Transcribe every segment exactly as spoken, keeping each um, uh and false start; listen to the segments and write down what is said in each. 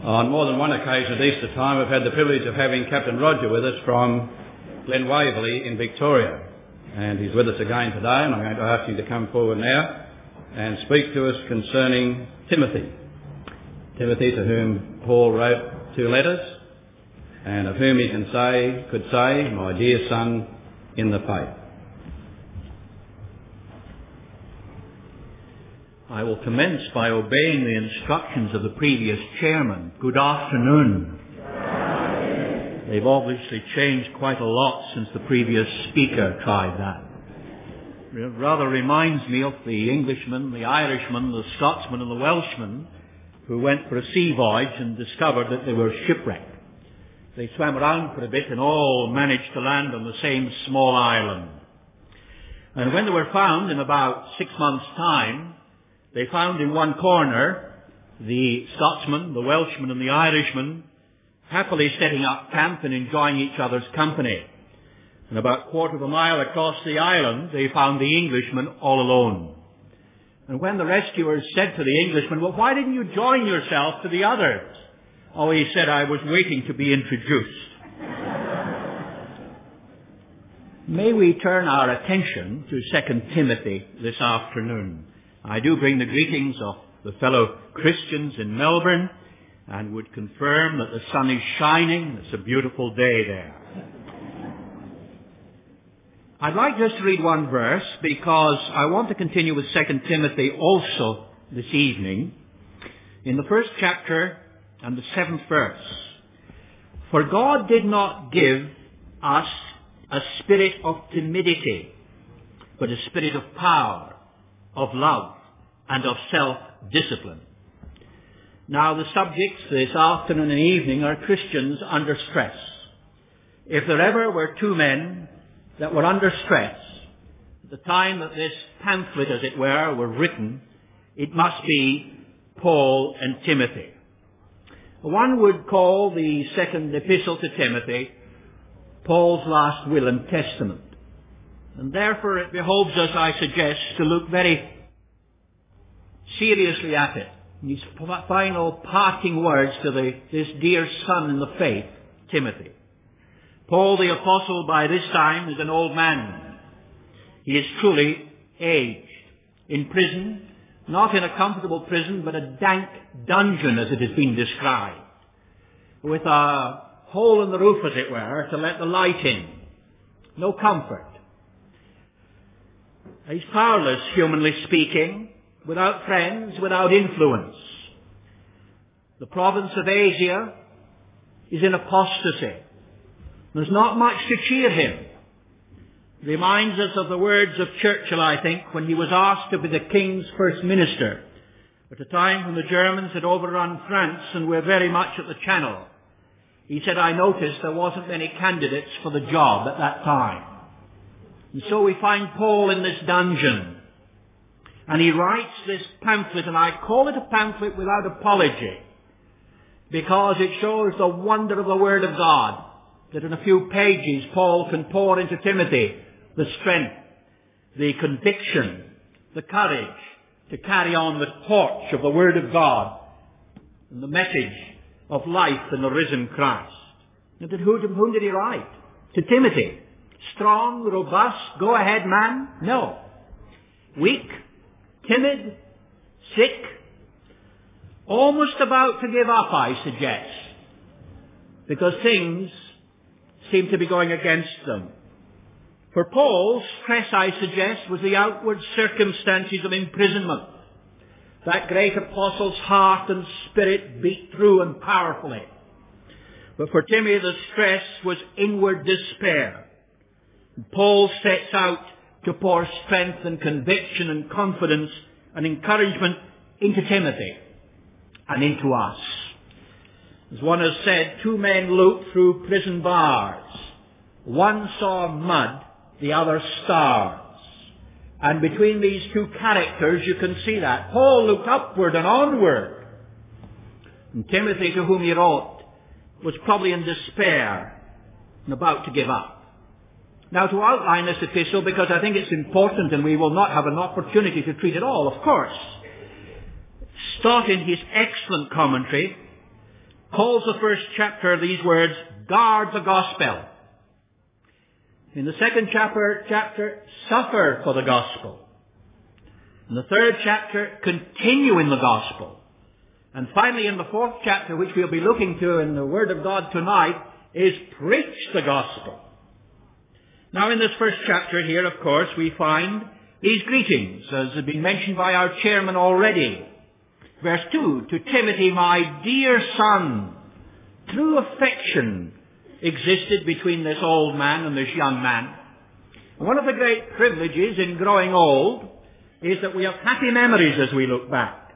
On more than one occasion at Easter time, I've had the privilege of having Captain Roger with us from Glen Waverley in Victoria. And he's with us again today, and I'm going to ask him to come forward now and speak to us concerning Timothy. Timothy, to whom Paul wrote two letters, and of whom he can say, could say, my dear son in the faith. I will commence by obeying the instructions of the previous chairman. Good afternoon. They've obviously changed quite a lot since the previous speaker tried that. It rather reminds me of the Englishman, the Irishman, the Scotsman and the Welshman who went for a sea voyage and discovered that they were shipwrecked. They swam around for a bit and all managed to land on the same small island. And when they were found in about six months' time, they found in one corner the Scotsman, the Welshman and the Irishman happily setting up camp and enjoying each other's company. And about a quarter of a mile across the island, they found the Englishman all alone. And when the rescuers said to the Englishman, well, why didn't you join yourself to the others? Oh, he said, I was waiting to be introduced. May we turn our attention to Second Timothy this afternoon. I do bring the greetings of the fellow Christians in Melbourne and would confirm that the sun is shining. It's a beautiful day there. I'd like just to read one verse because I want to continue with Second Timothy also this evening. In the first chapter and the seventh verse. For God did not give us a spirit of timidity, but a spirit of power, of love, and of self-discipline. Now the subjects this afternoon and evening are Christians under stress. If there ever were two men that were under stress at the time that this pamphlet, as it were, were written, it must be Paul and Timothy. One would call the second epistle to Timothy Paul's last will and testament. And therefore it behoves us, I suggest, to look very seriously at it. His final parting words to the, this dear son in the faith, Timothy. Paul the apostle by this time is an old man. He is truly aged. In prison, not in a comfortable prison, but a dank dungeon as it has been described. With a hole in the roof, as it were, to let the light in. No comfort. He's powerless, humanly speaking, without friends, without influence. The province of Asia is in apostasy. There's not much to cheer him. It reminds us of the words of Churchill, I think, when he was asked to be the King's first minister at a time when the Germans had overrun France and were very much at the Channel. He said, I noticed there wasn't many candidates for the job at that time. And so we find Paul in this dungeon. And he writes this pamphlet, and I call it a pamphlet without apology, because it shows the wonder of the Word of God, that in a few pages Paul can pour into Timothy the strength, the conviction, the courage to carry on the torch of the Word of God and the message of life in the risen Christ. Now, to whom did he write? To Timothy. Strong, robust, go ahead man? No. Weak, timid, sick, almost about to give up, I suggest, because things seem to be going against them. For Paul, stress, I suggest, was the outward circumstances of imprisonment. That great apostle's heart and spirit beat through and powerfully. But for Timothy, the stress was inward despair. And Paul sets out to pour strength and conviction and confidence and encouragement into Timothy and into us. As one has said, two men looked through prison bars. One saw mud, the other stars. And between these two characters you can see that. Paul looked upward and onward. And Timothy, to whom he wrote, was probably in despair and about to give up. Now, to outline this epistle, because I think it's important and we will not have an opportunity to treat it all, of course. Stott in his excellent commentary calls the first chapter of these words, guard the gospel. In the second chapter, chapter, suffer for the gospel. In the third chapter, continue in the gospel. And finally, in the fourth chapter, which we'll be looking to in the Word of God tonight, is preach the gospel. Now, in this first chapter here, of course, we find these greetings, as has been mentioned by our chairman already. Verse two, to Timothy, my dear son, true affection existed between this old man and this young man. One of the great privileges in growing old is that we have happy memories as we look back.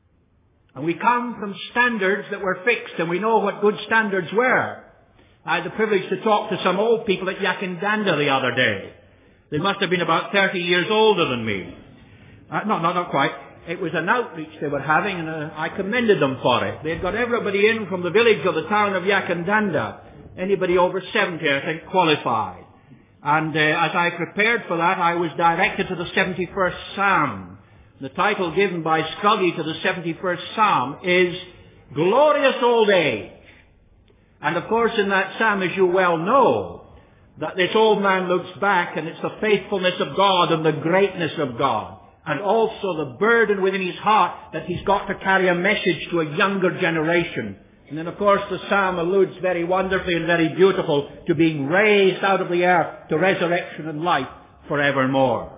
And we come from standards that were fixed, and we know what good standards were. I had the privilege to talk to some old people at Yakindanda the other day. They must have been about thirty years older than me. Uh, no, no, not quite. It was an outreach they were having, and uh, I commended them for it. They had got everybody in from the village or the town of Yakindanda. Anybody over seventy, I think, qualified. And uh, as I prepared for that, I was directed to the seventy-first Psalm. The title given by Scroggie to the seventy-first Psalm is Glorious Old Age. And of course, in that psalm, as you well know, that this old man looks back, and it's the faithfulness of God and the greatness of God, and also the burden within his heart that he's got to carry a message to a younger generation. And then, of course, the psalm alludes very wonderfully and very beautiful to being raised out of the earth to resurrection and life forevermore.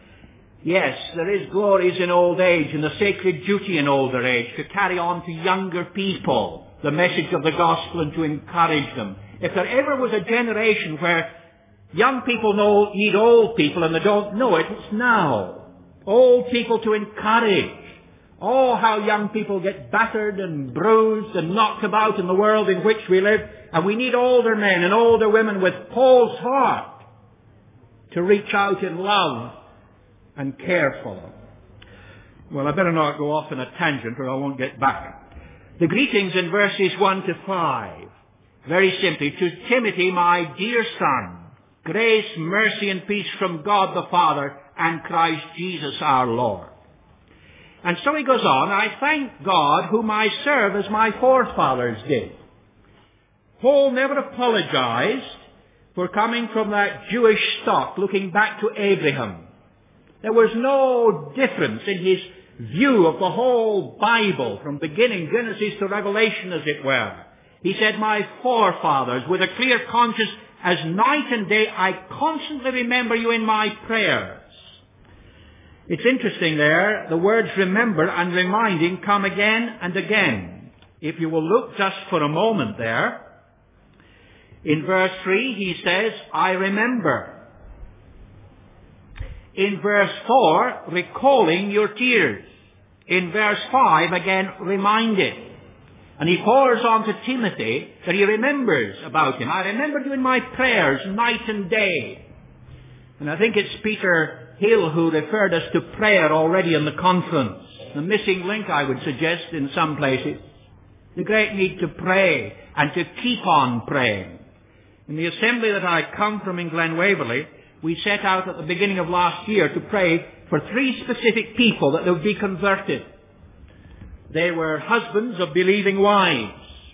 Yes, there is glories in old age and the sacred duty in older age to carry on to younger people the message of the gospel and to encourage them. If there ever was a generation where young people know, need old people and they don't know it, it's now. Old people to encourage. Oh, how young people get battered and bruised and knocked about in the world in which we live. And we need older men and older women with Paul's heart to reach out in love and care for them. Well, I better not go off on a tangent or I won't get back. The greetings in verses one to five. Very simply, to Timothy, my dear son, grace, mercy and peace from God the Father and Christ Jesus our Lord. And so he goes on, I thank God whom I serve as my forefathers did. Paul never apologized for coming from that Jewish stock, looking back to Abraham. There was no difference in his view of the whole Bible, from beginning, Genesis to Revelation, as it were. He said, my forefathers, with a clear conscience, as night and day, I constantly remember you in my prayers. It's interesting there, the words remember and reminding come again and again. If you will look just for a moment there, in verse three he says, I remember. In verse four, recalling your tears. In verse five, again, reminded. And he pours on to Timothy that he remembers about him. I remembered you in my prayers night and day. And I think it's Peter Hill who referred us to prayer already in the conference. The missing link, I would suggest, in some places. The great need to pray and to keep on praying. In the assembly that I come from in Glen Waverley, we set out at the beginning of last year to pray for three specific people that would be converted. They were husbands of believing wives.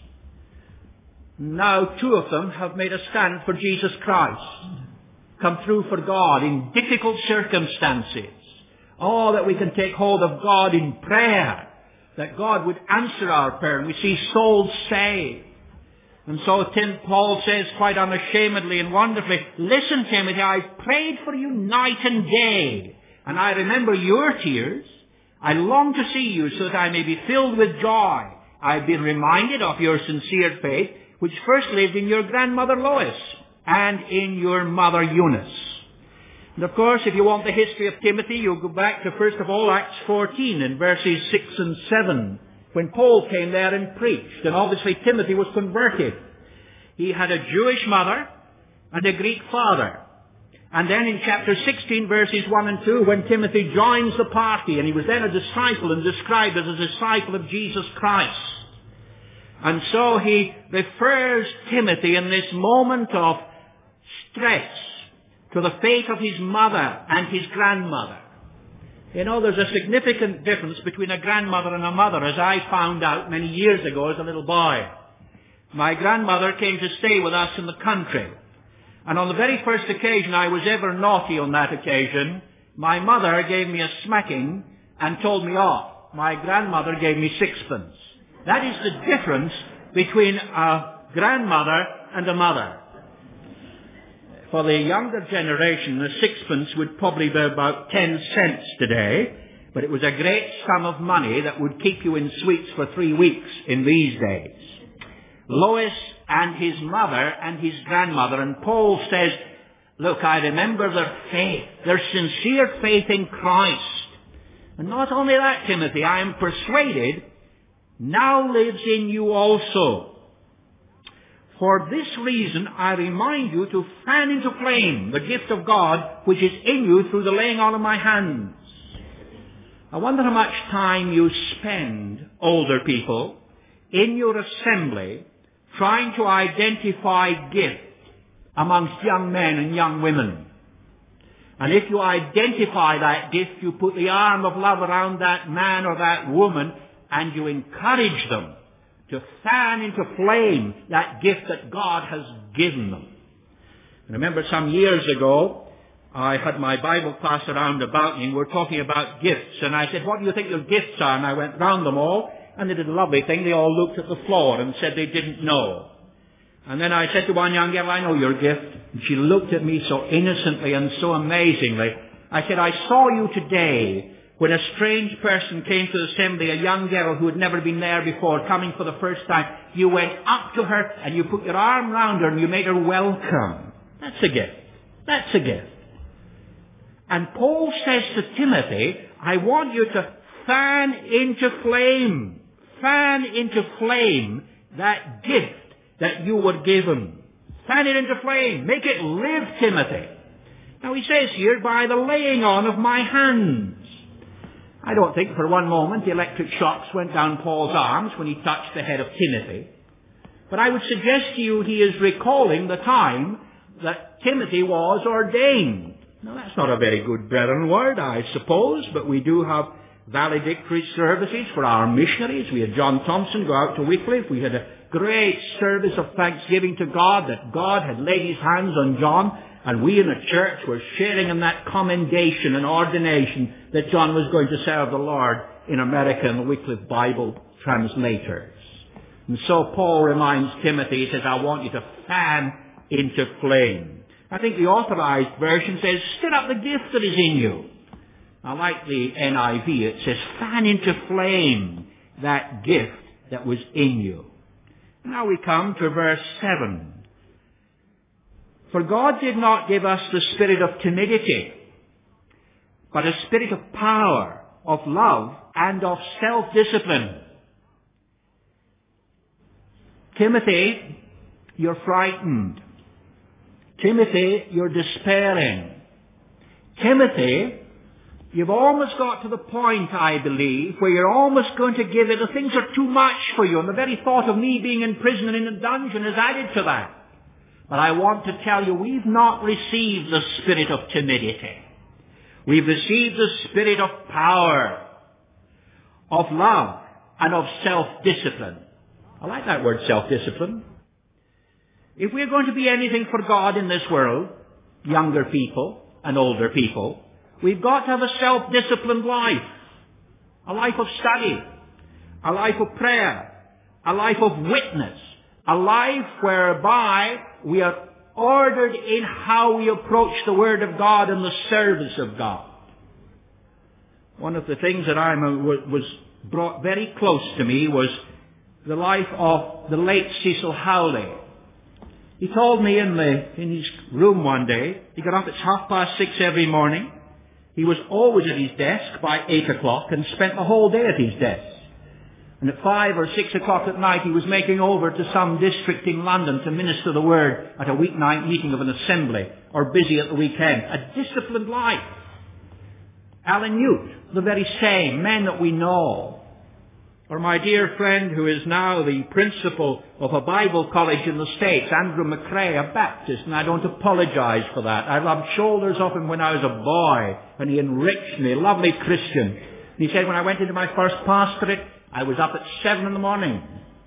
Now two of them have made a stand for Jesus Christ. Come through for God in difficult circumstances. Oh, that we can take hold of God in prayer. That God would answer our prayer and we see souls saved. And so Tim Paul says quite unashamedly and wonderfully, listen, Timothy, I've prayed for you night and day. And I remember your tears. I long to see you so that I may be filled with joy. I've been reminded of your sincere faith, which first lived in your grandmother Lois and in your mother Eunice. And of course, if you want the history of Timothy, you'll go back to, first of all, Acts fourteen in verses six and seven, when Paul came there and preached. And obviously Timothy was converted. He had a Jewish mother and a Greek father. And then in chapter sixteen, verses one and two, when Timothy joins the party, and he was then a disciple and described as a disciple of Jesus Christ. And so he refers Timothy in this moment of stress to the fate of his mother and his grandmother. You know, there's a significant difference between a grandmother and a mother, as I found out many years ago as a little boy. my grandmother came to stay with us in the country. And on the very first occasion I was ever naughty on that occasion, my mother gave me a smacking and told me off. My grandmother gave me sixpence. That is the difference between a grandmother and a mother. For the younger generation, a sixpence would probably be about ten cents today, but it was a great sum of money that would keep you in sweets for three weeks in these days. Lois and his mother and his grandmother, and Paul says, look, I remember their faith, their sincere faith in Christ. And not only that, Timothy, I am persuaded now lives in you also. For this reason, I remind you to fan into flame the gift of God which is in you through the laying on of my hands. I wonder how much time you spend, older people, in your assembly trying to identify gift amongst young men and young women. And if you identify that gift, you put the arm of love around that man or that woman and you encourage them to fan into flame that gift that God has given them. I remember some years ago, I had my Bible class around about me and we were talking about gifts. And I said, what do you think your gifts are? And I went round them all and they did a lovely thing. They all looked at the floor and said they didn't know. And then I said to one young girl, I know your gift. And she looked at me so innocently and so amazingly. I said, I saw you today when a strange person came to the assembly, a young girl who had never been there before, coming for the first time. You went up to her and you put your arm round her and you made her welcome. That's a gift. That's a gift. And Paul says to Timothy, I want you to fan into flame, fan into flame that gift that you were given. Fan it into flame. Make it live, Timothy. Now he says here, by the laying on of my hands. I don't think for one moment the electric shocks went down Paul's arms when he touched the head of Timothy. But I would suggest to you he is recalling the time that Timothy was ordained. Now that's not a very good brethren word, I suppose, but we do have valedictory services for our missionaries. We had John Thompson go out to Wycliffe. We had a great service of thanksgiving to God that God had laid his hands on John, and we in the church were sharing in that commendation and ordination that John was going to serve the Lord in America in the Wycliffe Bible translators. And so Paul reminds Timothy, he says, I want you to fan into flame. I think the Authorized Version says, stir up the gift that is in you. I like the N I V. It says, fan into flame that gift that was in you. Now we come to verse seven. For God did not give us the spirit of timidity, but a spirit of power, of love, and of self-discipline. Timothy, you're frightened. Timothy, you're despairing. Timothy, you've almost got to the point, I believe, where you're almost going to give it, the things are too much for you, and the very thought of me being in prison and in a dungeon is added to that. But I want to tell you, we've not received the spirit of timidity. We've received the spirit of power, of love, and of self-discipline. I like that word, self-discipline. If we're going to be anything for God in this world, younger people and older people, we've got to have a self-disciplined life. A life of study. A life of prayer. A life of witness. A life whereby we are ordered in how we approach the Word of God and the service of God. One of the things that I was brought very close to me was the life of the late Cecil Howley. He told me in the in his room one day, he got up at half past six every morning. He was always at his desk by eight o'clock and spent the whole day at his desk. And at five or six o'clock at night, he was making over to some district in London to minister the word at a weeknight meeting of an assembly, or busy at the weekend. A disciplined life. Alan Newt, the very same, men that we know. Or my dear friend who is now the principal of a Bible college in the States, Andrew McRae, a Baptist, and I don't apologize for that. I rubbed shoulders off him when I was a boy, and he enriched me, a lovely Christian. And he said, when I went into my first pastorate, I was up at seven in the morning.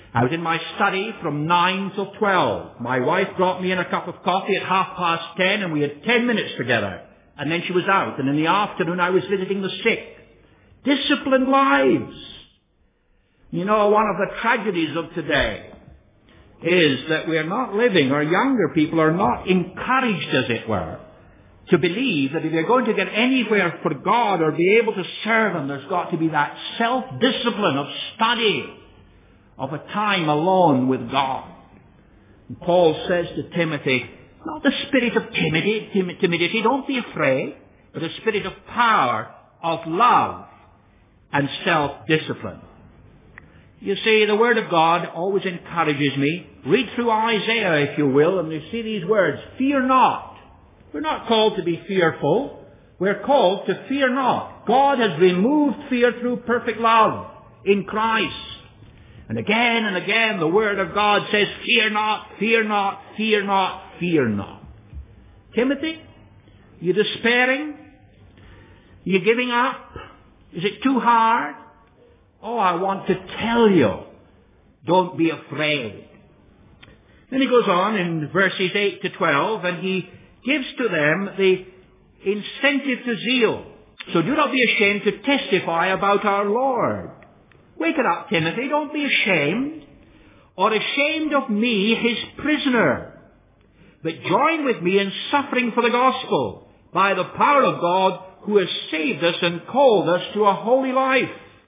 I was in my study from nine till twelve. My wife brought me in a cup of coffee at half past ten, and we had ten minutes together. And then she was out. And in the afternoon I was visiting the sick. Disciplined lives. You know, one of the tragedies of today is that we are not living, or younger people are not encouraged, as it were, to believe that if you're going to get anywhere for God or be able to serve Him, there's got to be that self-discipline of study, of a time alone with God. And Paul says to Timothy, not the spirit of timidity, tim- timidity, don't be afraid, but a spirit of power, of love, and self-discipline. You see, the Word of God always encourages me. Read through Isaiah, if you will, and you see these words, fear not. We're not called to be fearful. We're called to fear not. God has removed fear through perfect love in Christ. And again and again the Word of God says, fear not, fear not, fear not, fear not. Timothy, you despairing? You giving up? Is it too hard? Oh, I want to tell you, don't be afraid. Then he goes on in verses eight to twelve, and he gives to them the incentive to zeal. So do not be ashamed to testify about our Lord. Wake it up, Timothy. Don't be ashamed, or ashamed of me, his prisoner. But join with me in suffering for the gospel, by the power of God, who has saved us and called us to a holy life.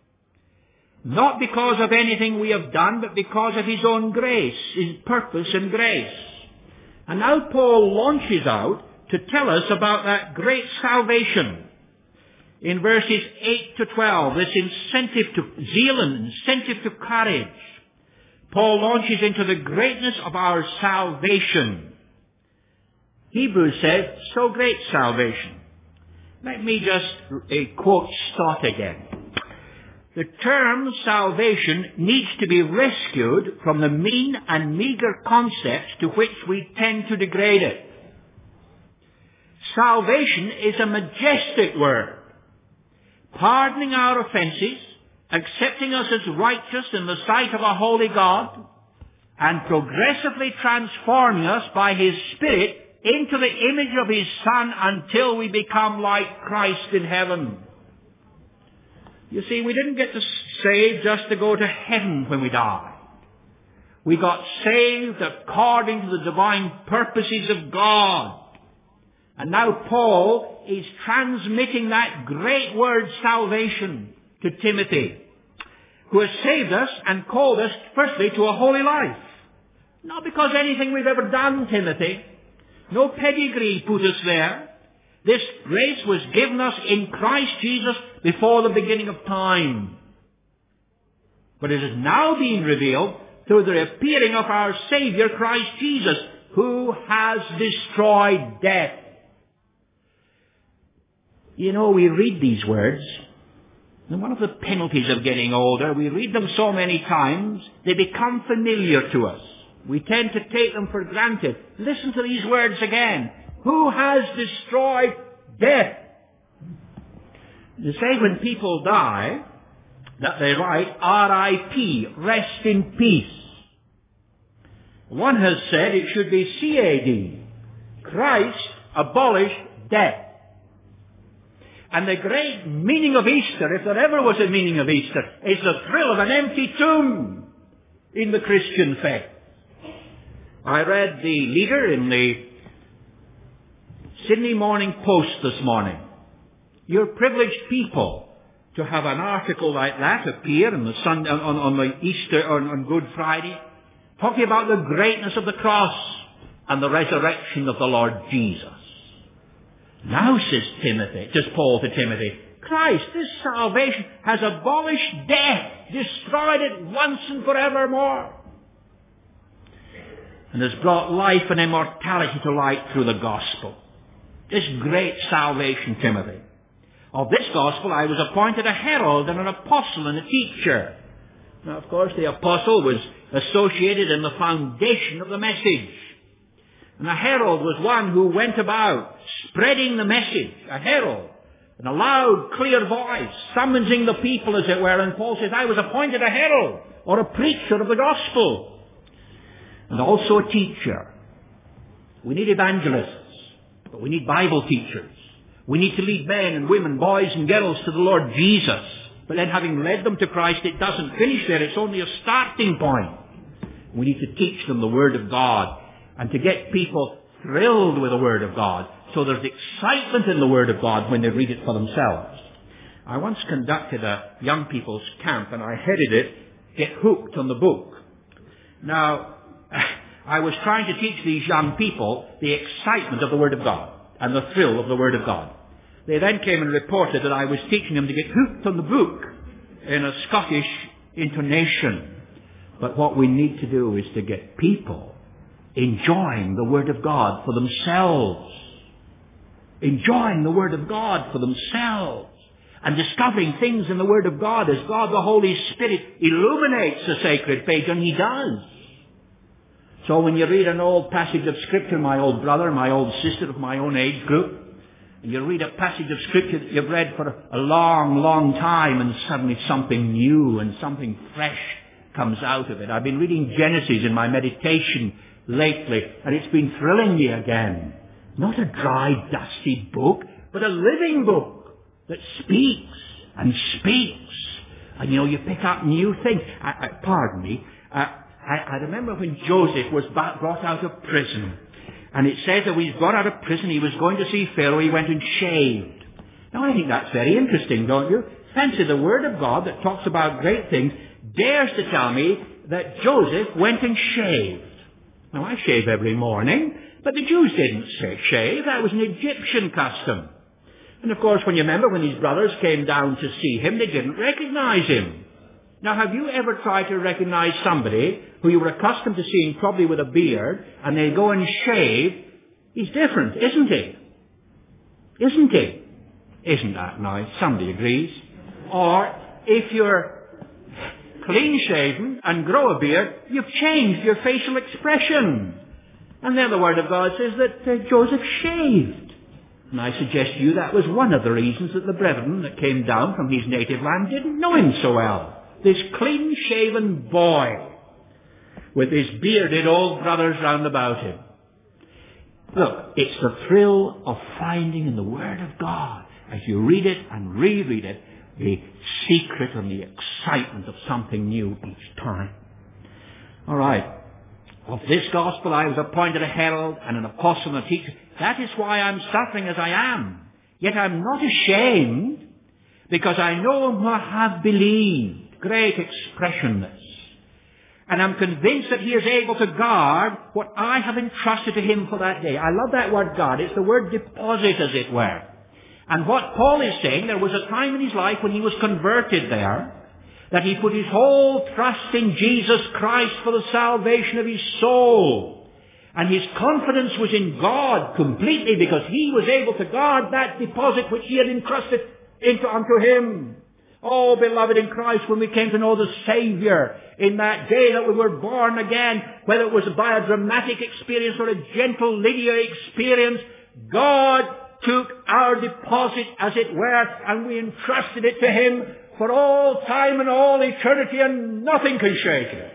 Not because of anything we have done, but because of his own grace, his purpose and grace. And now Paul launches out to tell us about that great salvation. In verses eight to twelve, this incentive to zeal and incentive to courage, Paul launches into the greatness of our salvation. Hebrews said, so great salvation. Let me just uh, quote Stott again. The term salvation needs to be rescued from the mean and meager concepts to which we tend to degrade it. Salvation is a majestic word, pardoning our offences, accepting us as righteous in the sight of a holy God, and progressively transforming us by His Spirit into the image of His Son until we become like Christ in heaven. You see, we didn't get to saved just to go to heaven when we died. We got saved according to the divine purposes of God. And now Paul is transmitting that great word salvation to Timothy, who has saved us and called us firstly to a holy life. Not because anything we've ever done, Timothy. No pedigree put us there. This grace was given us in Christ Jesus before the beginning of time. But it is now being revealed through the appearing of our Savior Christ Jesus, who has destroyed death. You know, we read these words, and one of the penalties of getting older, we read them so many times, they become familiar to us. We tend to take them for granted. Listen to these words again. Who has destroyed death? They say when people die, that they write R I P, rest in peace. One has said it should be C A D, Christ abolished death. And the great meaning of Easter, if there ever was a meaning of Easter, is the thrill of an empty tomb in the Christian faith. I read the leader in the Sydney Morning Post this morning. You're privileged people to have an article like that appear on the Sunday, on, on the Easter, on, on Good Friday, talking about the greatness of the cross and the resurrection of the Lord Jesus. Now, says Timothy, says Paul to Timothy, Christ, this salvation has abolished death, destroyed it once and forevermore, and has brought life and immortality to light through the gospel. This great salvation, Timothy. Of this gospel I was appointed a herald and an apostle and a teacher. Now, of course, the apostle was associated in the foundation of the message. And a herald was one who went about spreading the message, a herald, in a loud, clear voice, summoning the people, as it were. And Paul says, I was appointed a herald or a preacher of the gospel, and also a teacher. We need evangelists, but we need Bible teachers. We need to lead men and women, boys and girls to the Lord Jesus. But then having led them to Christ, it doesn't finish there. It's only a starting point. We need to teach them the Word of God and to get people thrilled with the Word of God so there's excitement in the Word of God when they read it for themselves. I once conducted a young people's camp and I headed it, Get Hooked on the Book. Now, I was trying to teach these young people the excitement of the Word of God and the thrill of the Word of God. They then came and reported that I was teaching them to get hooked on the book in a Scottish intonation. But what we need to do is to get people enjoying the Word of God for themselves. Enjoying the Word of God for themselves. And discovering things in the Word of God as God the Holy Spirit illuminates the sacred page, and He does. So when you read an old passage of Scripture, my old brother, my old sister of my own age group, and you read a passage of Scripture that you've read for a long, long time, and suddenly something new and something fresh comes out of it. I've been reading Genesis in my meditation lately, and it's been thrilling me again. Not a dry, dusty book, but a living book that speaks and speaks. And you know, you pick up new things. I, I, pardon me. Uh, I, I remember when Joseph was back, brought out of prison. And it says that when he got out of prison, he was going to see Pharaoh, he went and shaved. Now I think that's very interesting, don't you? Fancy the Word of God that talks about great things dares to tell me that Joseph went and shaved. Now I shave every morning, but the Jews didn't say shave. That was an Egyptian custom. And of course, when you remember when his brothers came down to see him, they didn't recognize him. Now, have you ever tried to recognize somebody who you were accustomed to seeing probably with a beard, and they go and shave? He's different, isn't he? Isn't he? Isn't that nice? Somebody agrees. Or, if you're clean-shaven and grow a beard, you've changed your facial expression. And then the Word of God says that uh, Joseph shaved. And I suggest to you that was one of the reasons that the brethren that came down from his native land didn't know him so well. This clean-shaven boy with his bearded old brothers round about him. Look, it's the thrill of finding in the Word of God, as you read it and reread it, the secret and the excitement of something new each time. All right. Of this gospel I was appointed a herald and an apostle and a teacher. That is why I'm suffering as I am. Yet I'm not ashamed, because I know whom I have believed. Great expression this. And I'm convinced that He is able to guard what I have entrusted to Him for that day. I love that word guard. It's the word deposit, as it were. And what Paul is saying, there was a time in his life when he was converted there, that he put his whole trust in Jesus Christ for the salvation of his soul. And his confidence was in God completely, because He was able to guard that deposit which He had entrusted into unto him. Oh, beloved in Christ, when we came to know the Saviour in that day that we were born again, whether it was by a dramatic experience or a gentle linear experience, God took our deposit, as it were, and we entrusted it to Him for all time and all eternity, and nothing can shake it.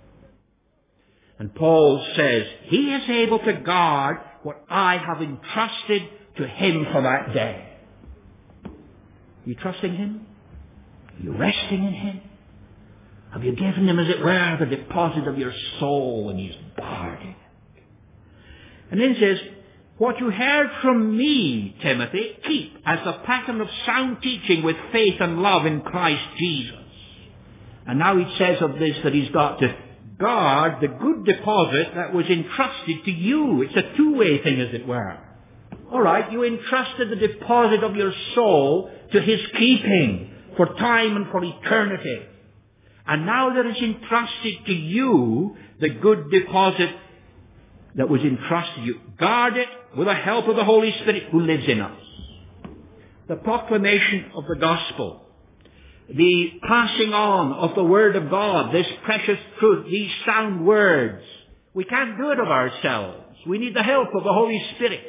And Paul says, He is able to guard what I have entrusted to Him for that day. Are you trusting Him? Are you resting in Him? Have you given Him, as it were, the deposit of your soul, and He's guarding it? And then he says, what you heard from me, Timothy, keep as the pattern of sound teaching with faith and love in Christ Jesus. And now he says of this that he's got to guard the good deposit that was entrusted to you. It's a two-way thing, as it were. All right, you entrusted the deposit of your soul to His keeping for time and for eternity. And now that it's entrusted to you, the good deposit that was entrusted to you, guard it with the help of the Holy Spirit who lives in us. The proclamation of the gospel, the passing on of the Word of God, this precious truth, these sound words, we can't do it of ourselves. We need the help of the Holy Spirit.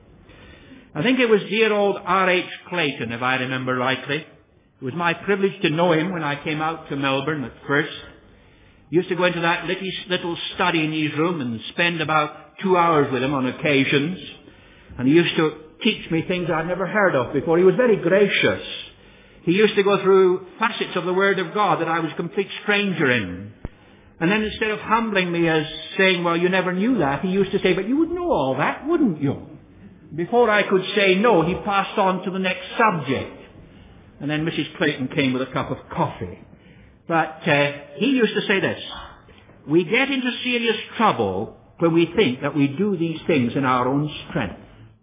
I think it was dear old R H Clayton, if I remember rightly. It was my privilege to know him when I came out to Melbourne at first. He used to go into that little, little study in his room and spend about two hours with him on occasions. And he used to teach me things I'd never heard of before. He was very gracious. He used to go through facets of the Word of God that I was a complete stranger in. And then instead of humbling me as saying, well, you never knew that, he used to say, but you would know all that, wouldn't you? Before I could say no, he passed on to the next subject. And then Missus Clayton came with a cup of coffee. But uh, he used to say this, we get into serious trouble when we think that we do these things in our own strength.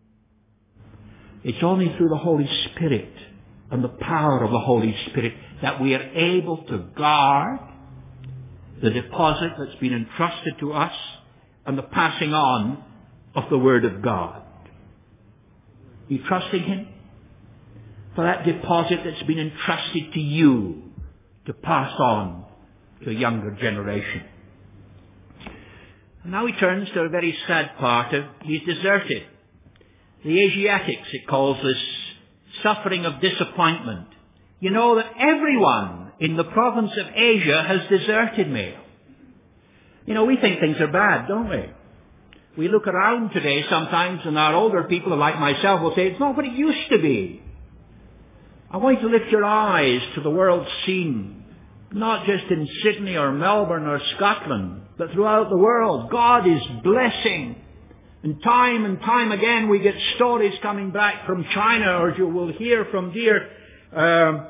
It's only through the Holy Spirit and the power of the Holy Spirit that we are able to guard the deposit that's been entrusted to us and the passing on of the Word of God. You trusting Him for that deposit that's been entrusted to you to pass on to a younger generation. And now he turns to a very sad part of he's deserted. The Asiatics, it calls this suffering of disappointment. You know that everyone in the province of Asia has deserted me. You know, we think things are bad, don't we? We look around today sometimes and our older people, like myself, will say, it's not what it used to be. I want you to lift your eyes to the world scene, not just in Sydney or Melbourne or Scotland, but throughout the world. God is blessing. And time and time again we get stories coming back from China, or you will hear from dear, um,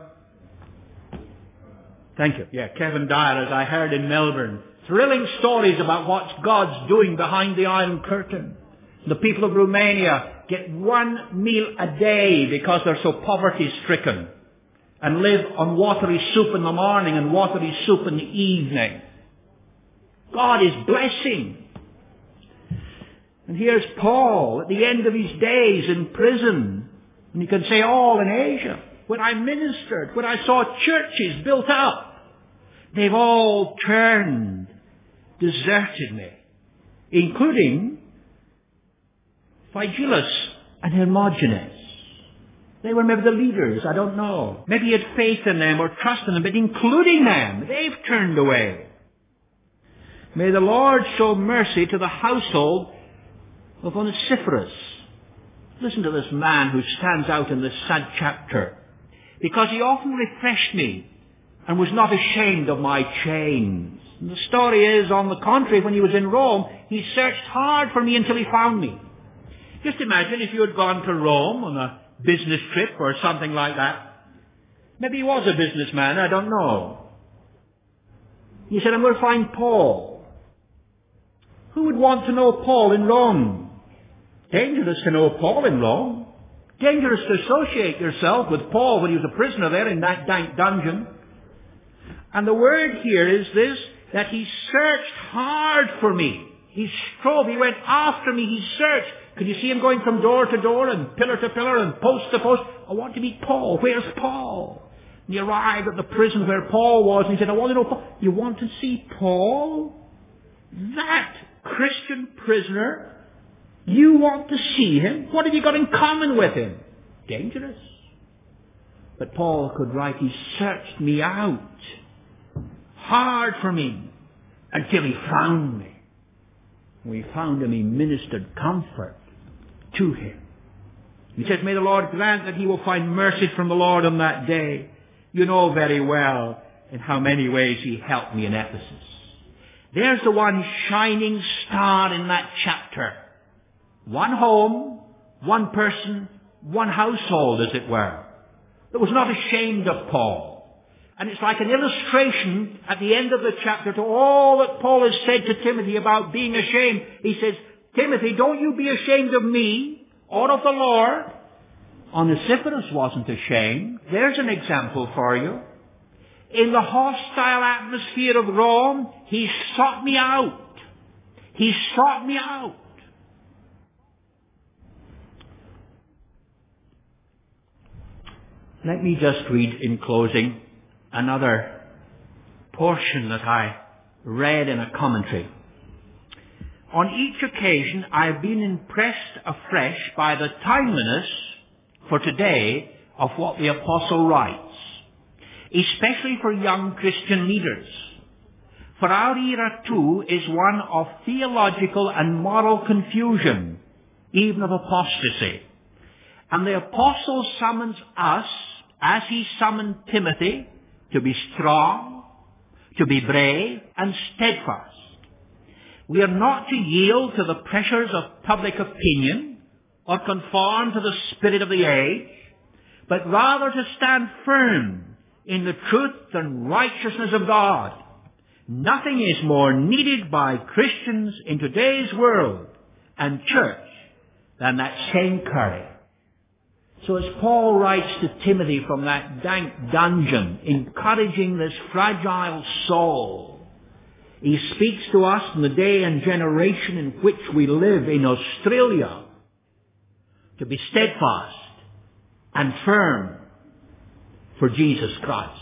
thank you, yeah, Kevin Dyer, as I heard in Melbourne. Thrilling stories about what God's doing behind the Iron Curtain. The people of Romania get one meal a day because they're so poverty-stricken and live on watery soup in the morning and watery soup in the evening. God is blessing. And here's Paul at the end of his days in prison. And you can say all in Asia. When I ministered, when I saw churches built up, they've all turned, deserted me, including Phygellus and Hermogenes. They were maybe the leaders, I don't know. Maybe he had faith in them or trust in them, but including them, they've turned away. May the Lord show mercy to the household of Onesiphorus. Listen to this man who stands out in this sad chapter. Because he often refreshed me and was not ashamed of my chains. And the story is, on the contrary, when he was in Rome, he searched hard for me until he found me. Just imagine if you had gone to Rome on a business trip or something like that. Maybe he was a businessman, I don't know. He said, I'm going to find Paul. Who would want to know Paul in Rome? Dangerous to know Paul in Rome. Dangerous to associate yourself with Paul when he was a prisoner there in that dank dungeon. And the word here is this, that he searched hard for me. He strove, he went after me, he searched. Could you see him going from door to door and pillar to pillar and post to post? I want to meet Paul. Where's Paul? And he arrived at the prison where Paul was and he said, I want to know Paul. You want to see Paul? That Christian prisoner? You want to see him? What have you got in common with him? Dangerous. But Paul could write, he searched me out hard for me until he found me. When he found him, he ministered comfort to him. He says, may the Lord grant that he will find mercy from the Lord on that day. You know very well in how many ways he helped me in Ephesus. There's the one shining star in that chapter. One home, one person, one household, as it were, that was not ashamed of Paul. And it's like an illustration at the end of the chapter to all that Paul has said to Timothy about being ashamed. He says, Timothy, don't you be ashamed of me or of the Lord. Onesiphorus wasn't ashamed. There's an example for you. In the hostile atmosphere of Rome, he sought me out. He sought me out. Let me just read in closing another portion that I read in a commentary. On each occasion, I have been impressed afresh by the timeliness for today of what the apostle writes, especially for young Christian leaders. For our era too is one of theological and moral confusion, even of apostasy. And the apostle summons us, as he summoned Timothy, to be strong, to be brave and steadfast. We are not to yield to the pressures of public opinion or conform to the spirit of the age, but rather to stand firm in the truth and righteousness of God. Nothing is more needed by Christians in today's world and church than that same courage. So as Paul writes to Timothy from that dank dungeon, encouraging this fragile soul, he speaks to us in the day and generation in which we live in Australia to be steadfast and firm for Jesus Christ.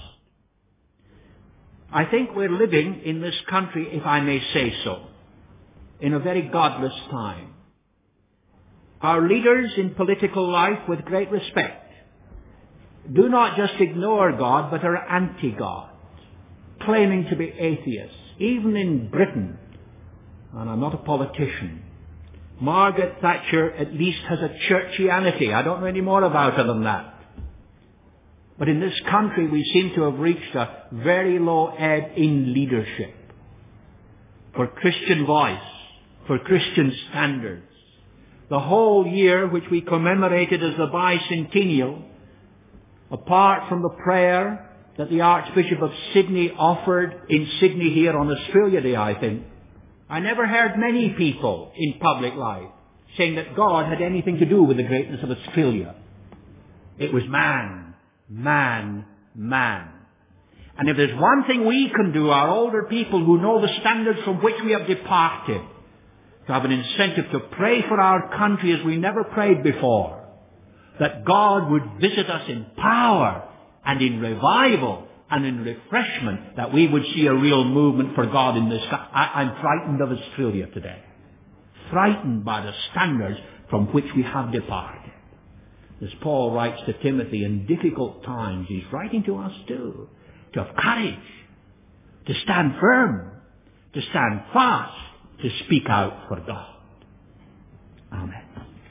I think we're living in this country, if I may say so, in a very godless time. Our leaders in political life, with great respect, do not just ignore God, but are anti-God, claiming to be atheists. Even in Britain, and I'm not a politician, Margaret Thatcher at least has a churchianity. I don't know any more about her than that. But in this country, we seem to have reached a very low ebb in leadership for Christian voice, for Christian standards. The whole year which we commemorated as the bicentennial, apart from the prayer that the Archbishop of Sydney offered in Sydney here on Australia Day, I think, I never heard many people in public life saying that God had anything to do with the greatness of Australia. It was man, man, man. And if there's one thing we can do, our older people who know the standards from which we have departed, to have an incentive to pray for our country as we never prayed before, that God would visit us in power and in revival and in refreshment, that we would see a real movement for God in this country. I'm frightened of Australia today. Frightened by the standards from which we have departed. As Paul writes to Timothy in difficult times, he's writing to us too, to have courage, to stand firm, to stand fast, to speak out for God. Amen.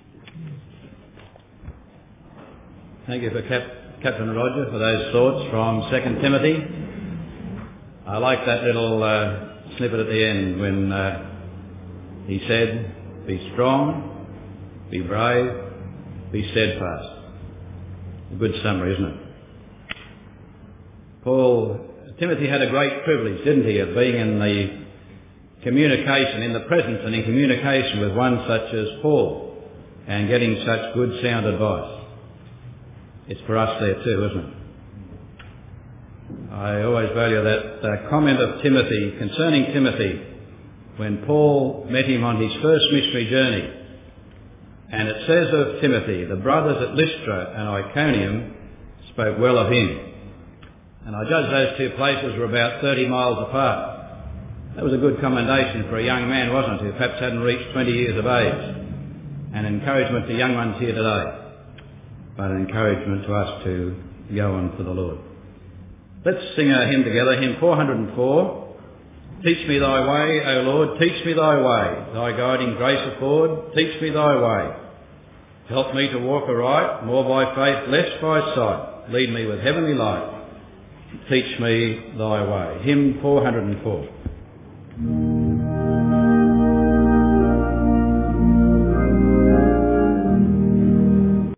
Thank you for Cap- Captain Roger for those thoughts from Second Timothy. I like that little uh, snippet at the end when uh, he said, be strong, be brave, be steadfast. A good summary, isn't it? Paul, Timothy had a great privilege, didn't he, of being in the communication, in the presence and in communication with one such as Paul and getting such good sound advice. It's for us there too, isn't it? I always value that uh, comment of Timothy, concerning Timothy, when Paul met him on his first missionary journey. And it says of Timothy, the brothers at Lystra and Iconium spoke well of him. And I judge those two places were about thirty miles apart. That was a good commendation for a young man, wasn't it, who perhaps hadn't reached twenty years of age. And encouragement to young ones here today, but an encouragement to us to go on for the Lord. Let's sing a hymn together, hymn four hundred four. Teach me thy way, O Lord, teach me thy way. Thy guiding grace afford, teach me thy way. Help me to walk aright, more by faith, less by sight. Lead me with heavenly light. Teach me thy way. Hymn four hundred four.